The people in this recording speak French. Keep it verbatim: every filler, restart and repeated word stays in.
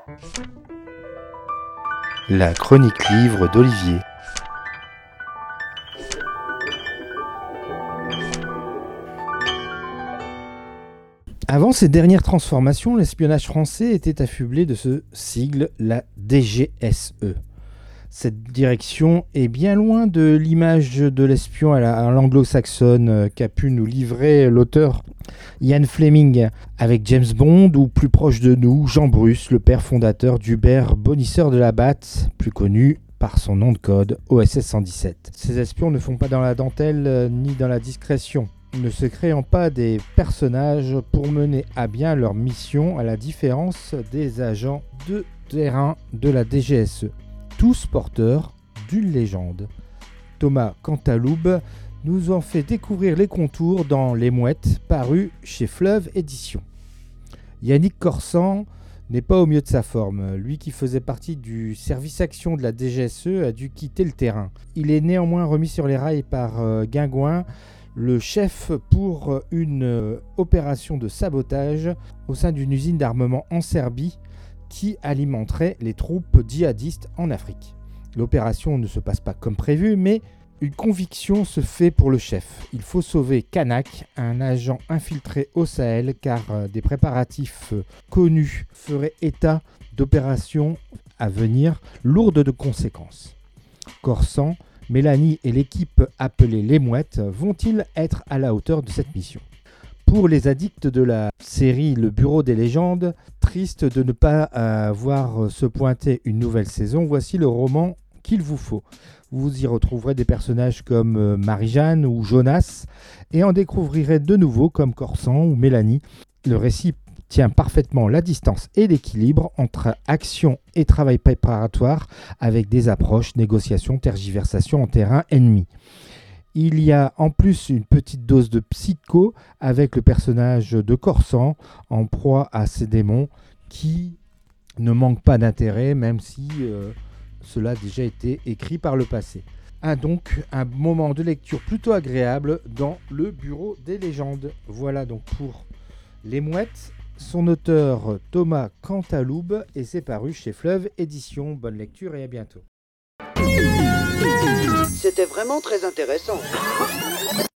La chronique livre d'Olivier. Avant ces dernières transformations, l'espionnage français était affublé de ce sigle, la D G S E. Cette direction est bien loin de l'image de l'espion à, la, à l'anglo-saxonne qu'a pu nous livrer l'auteur Ian Fleming avec James Bond, ou plus proche de nous, Jean Bruce, le père fondateur d'Hubert Bonisseur de la Batte, plus connu par son nom de code O S S cent dix-sept. Ces espions ne font pas dans la dentelle euh, ni dans la discrétion, ne se créant pas des personnages pour mener à bien leur mission, à la différence des agents de terrain de la D G S E. Tous porteurs d'une légende. Thomas Cantaloupe nous en fait découvrir les contours dans Les Mouettes, paru chez Fleuve Éditions. Yannick Corsan n'est pas au mieux de sa forme. Lui qui faisait partie du service action de la D G S E a dû quitter le terrain. Il est néanmoins remis sur les rails par euh, Guingouin, le chef pour une euh, opération de sabotage au sein d'une usine d'armement en Serbie qui alimenterait les troupes djihadistes en Afrique. L'opération ne se passe pas comme prévu, mais une conviction se fait pour le chef. Il faut sauver Kanak, un agent infiltré au Sahel, car des préparatifs connus feraient état d'opérations à venir lourdes de conséquences. Corsan, Mélanie et l'équipe appelée Les Mouettes vont-ils être à la hauteur de cette mission ? Pour les addicts de la série Le Bureau des légendes, triste de ne pas euh, voir se pointer une nouvelle saison, voici le roman qu'il vous faut. Vous y retrouverez des personnages comme euh, Marie-Jeanne ou Jonas, et en découvrirez de nouveaux comme Corsan ou Mélanie. Le récit tient parfaitement la distance et l'équilibre entre action et travail préparatoire, avec des approches, négociations, tergiversations en terrain ennemi. Il y a en plus une petite dose de psycho avec le personnage de Corsan en proie à ses démons qui ne manque pas d'intérêt, même si euh, cela a déjà été écrit par le passé. Ah, donc un moment de lecture plutôt agréable dans le Bureau des légendes. Voilà donc pour Les Mouettes, son auteur Thomas Cantaloupe, et c'est paru chez Fleuve Éditions. Bonne lecture et à bientôt. C'était vraiment très intéressant.